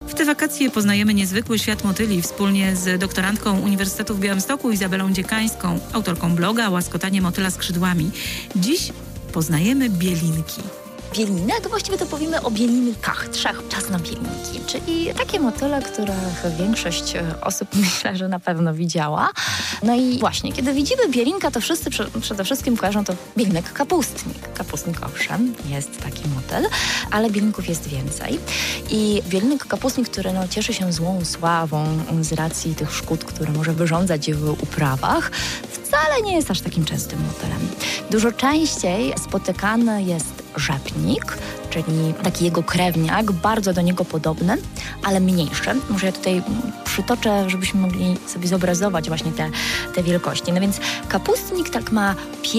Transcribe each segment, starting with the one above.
W te wakacje poznajemy niezwykły świat motyli wspólnie z doktorantką Uniwersytetu w Białymstoku Izabelą Dziekańską, autorką bloga Łaskotanie motyla skrzydłami. Dziś poznajemy bielinki. Bieliny, to właściwie to powiemy o bielinkach, 3 czasnobielinki, czyli takie motyle, które większość osób myślę, że na pewno widziała. No i właśnie, kiedy widzimy bielinka, to wszyscy przede wszystkim kojarzą to bielinek kapustnik. Kapustnik owszem, jest taki motyl, ale bielinków jest więcej. I bielinek kapustnik, który cieszy się złą sławą z racji tych szkód, które może wyrządzać w uprawach, wcale nie jest aż takim częstym motylem. Dużo częściej spotykany jest rzepnik, czyli taki jego krewniak, bardzo do niego podobny, ale mniejszy. Może ja tutaj przytoczę, żebyśmy mogli sobie zobrazować właśnie te wielkości. No więc kapustnik tak ma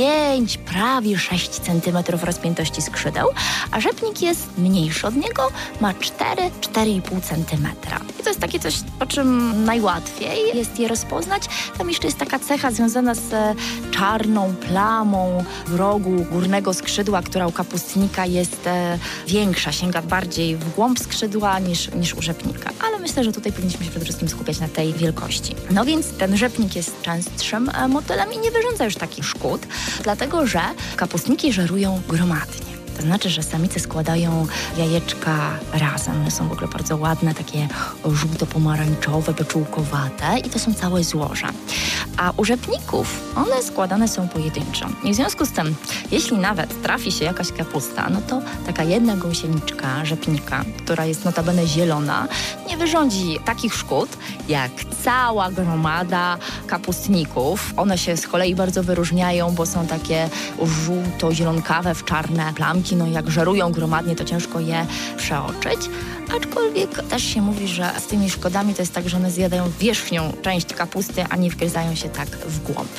5, prawie 6 cm rozpiętości skrzydeł, a rzepnik jest mniejszy od niego, ma 4-4,5 cm. I to jest takie coś, po czym najłatwiej jest je rozpoznać. Tam jeszcze jest taka cecha związana z czarną plamą w rogu górnego skrzydła, która u kapustnika jest większa, sięga bardziej w głąb skrzydła niż u rzepnika. Ale myślę, że tutaj powinniśmy się przede wszystkim skupiać na tej wielkości. No więc ten rzepnik jest częstszym motylem i nie wyrządza już takich szkód, dlatego że kapustniki żerują gromadnie. To znaczy, że samice składają jajeczka razem. One są w ogóle bardzo ładne, takie żółto-pomarańczowe, beczułkowate i to są całe złoża. A u rzepników one składane są pojedynczo. I w związku z tym, jeśli nawet trafi się jakaś kapusta, no to taka jedna gąsieniczka rzepnika, która jest notabene zielona, nie wyrządzi takich szkód jak cała gromada kapustników. One się z kolei bardzo wyróżniają, bo są takie żółto-zielonkawe w czarne plamki. No jak żerują gromadnie, to ciężko je przeoczyć. Aczkolwiek też się mówi, że z tymi szkodami to jest tak, że one zjadają wierzchnią część kapusty, a nie wgryzają się tak w głąb.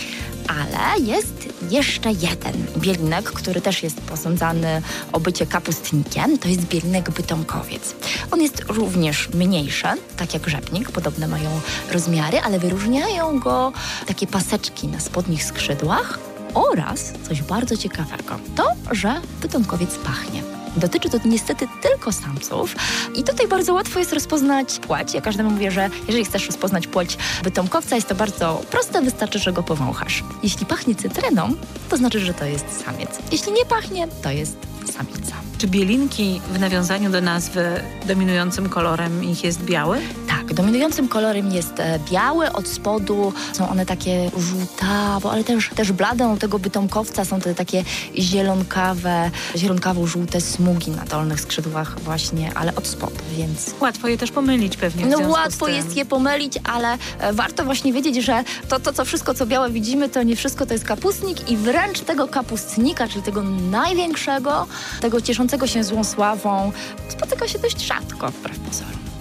Ale jest jeszcze jeden bielinek, który też jest posądzany o bycie kapustnikiem. To jest bielinek bytomkowiec. On jest również mniejszy, tak jak rzepnik, podobne mają rozmiary, ale wyróżniają go takie paseczki na spodnich skrzydłach oraz coś bardzo ciekawego, to, że bytomkowiec pachnie. Dotyczy to niestety tylko samców i tutaj bardzo łatwo jest rozpoznać płeć. Ja każdemu mówię, że jeżeli chcesz rozpoznać płeć bytomkowca, jest to bardzo proste, wystarczy, że go powąchasz. Jeśli pachnie cytryną, to znaczy, że to jest samiec. Jeśli nie pachnie, to jest samica. Czy bielinki w nawiązaniu do nazwy dominującym kolorem ich jest biały? Tak, dominującym kolorem jest biały, od spodu są one takie żółtawo, ale też blade. U tego bytomkowca są te takie zielonkawo-żółte smugi na dolnych skrzydłach właśnie, ale od spodu, więc... Łatwo je też pomylić pewnie. No łatwo jest je pomylić, ale warto właśnie wiedzieć, że to wszystko, co białe widzimy, to nie wszystko to jest kapustnik i wręcz tego kapustnika, czyli tego największego, tego cieszącego się złą sławą, spotyka się dość rzadko wbrew pozorom.